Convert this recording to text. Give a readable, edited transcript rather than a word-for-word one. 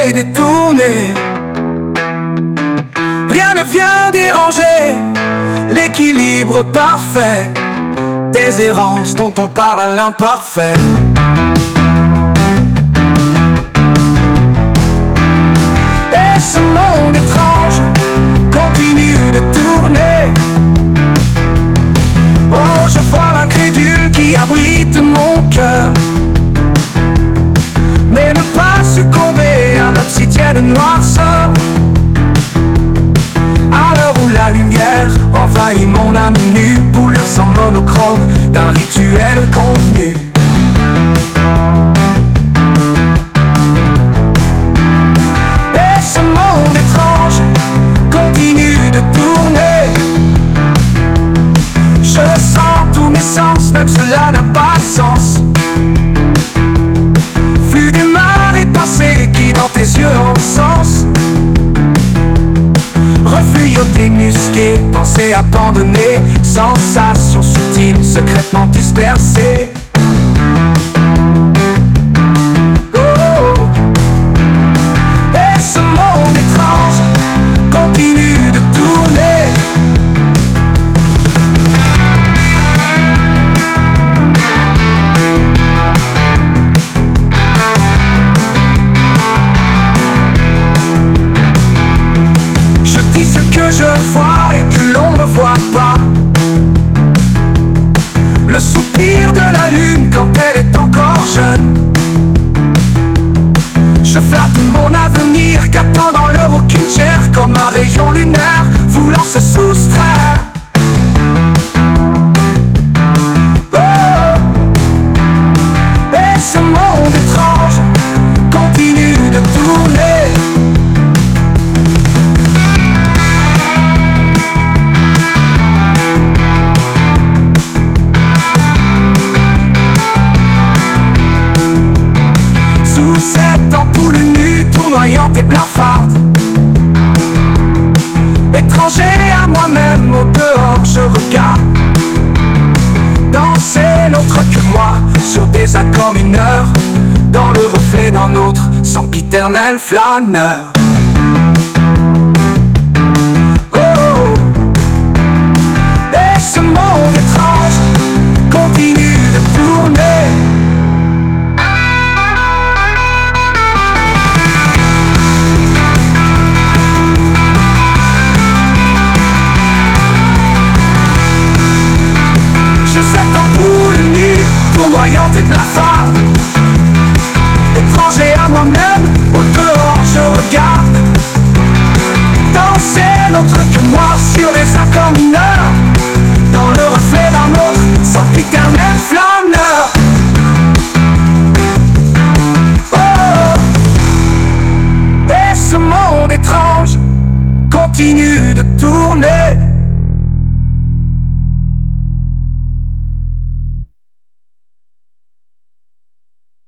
et détourné. Rien ne vient déranger l'équilibre parfait des errances dont on parle à l'imparfait. Et ce monde étrange continue de tourner. Oh, je vois l'incrédule qui abrite mon cœur, mais ne pas succomber à l'obsidienne noirceur. À l'heure où la lumière envahit mon âme nue, bouleversant monochrome d'un rituel convenu. Et ce monde étrange continue de tourner. Je sens tous mes sens, même cela n'a pas de sens. Flux des marées passées qui dans tes yeux ont sens. Refus démusqué, pensée abandonnée, sensations subtiles, secrètement dispersées. Oh. Et ce monde étrange continue de tourner. Ce que je vois et que l'on ne voit pas, le soupir de la lune quand elle est encore jeune. Je flatte mon avenir qu'attend dans l'heure aucune chair, comme un rayon lunaire voulant se soustraire. Oh. Et ce monde étrange continue de tourner. Cette ampoule nue, tournoyante et blafarde, étranger à moi-même, au dehors je regarde danser l'autre que moi, sur des accords mineurs, dans le reflet d'un autre, sempiternel flâneur. Oh. Et ce monde étrange continue de tourner. Tournoyante et blafarde, étranger à moi-même, au dehors je regarde danser l'autre que moi sur les accords mineurs, dans le reflet d'un autre, sempiternel flâneur. Oh. Et ce monde étrange continue de tourner.